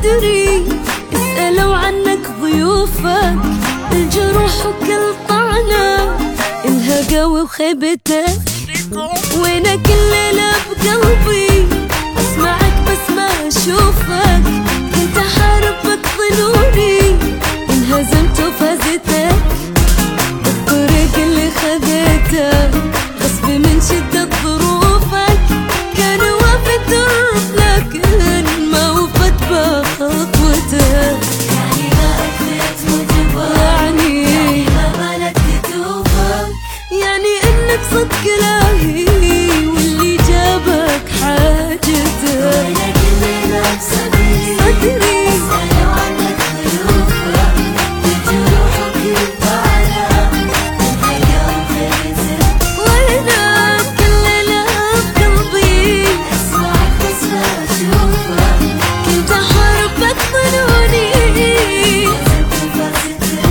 صدري اسألوا عنك ضيوفك، الجروح وكل طعنة الها قوي وخيبتك. وينك الليلة بقلبي اسمعك بس ما اشوفك، كنت احاربك ظنوني انهزمت وفازتك. الطريق اللي خذيته غصب من شدة ظروفك، كان وافي الدرب لكن ما وفت بخطوتك. يعني ما أكلت وجبك، يعني ما ملكت توفك، يعني انك صدق لاهي واللي جابك حاجتك. وينك الليلة بصدري اسألوا عنك ضيوفك، الجروح وكل طعنة الها وخيبتك. وينك الليلة بقلبي اسمعك بس ما اشوفك، كنت احاربك ظنوني انهزمت وفازتك.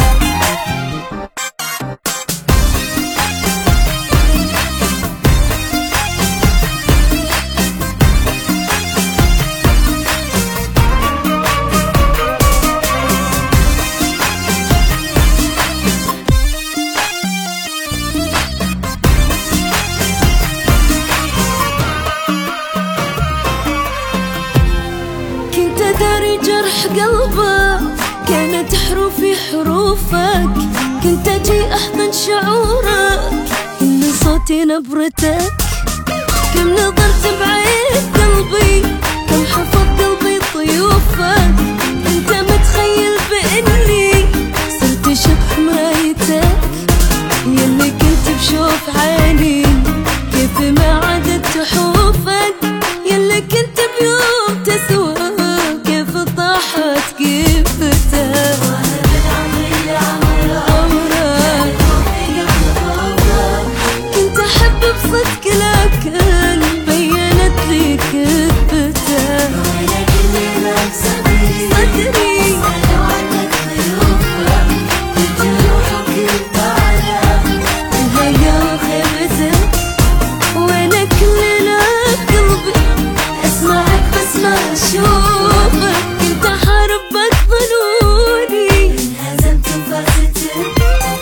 كنت داري جرح قلبه كانت حروفي حروفك، كنت اجي احضن شعورك ان صوتي نبرتك. كم نظرت بعين قلبي، كم حفظ قلبي طيوفك، انت متخيل باني صرت شبح مرايتك. يلي كنت بشوف عيني كيف ما عدت تحوفك، يلي كنت بيوم تسوى كيف طاحت كيفتك. وانا من عمري لعمرك كنت احب بصدق لكن بينت لي كذبتك. وينك الليلة بصدري اسألوا عنك ضيوفك، الجروح وكل طعنة الهيا وخيبتك. وينك الليلة بقلبي اسمعك بس ما اشوفك، كنت احاربك ظنوني انهزمت وفازتك.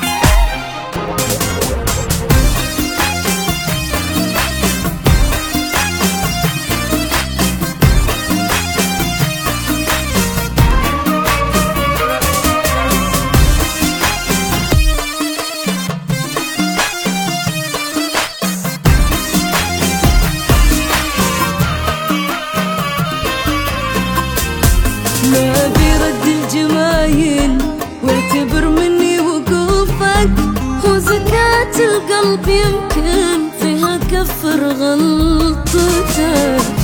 ما بيرد الجمايل واعتبر مني وقوفك، هو زكاة القلب يمكن فيها كفر غلطتك.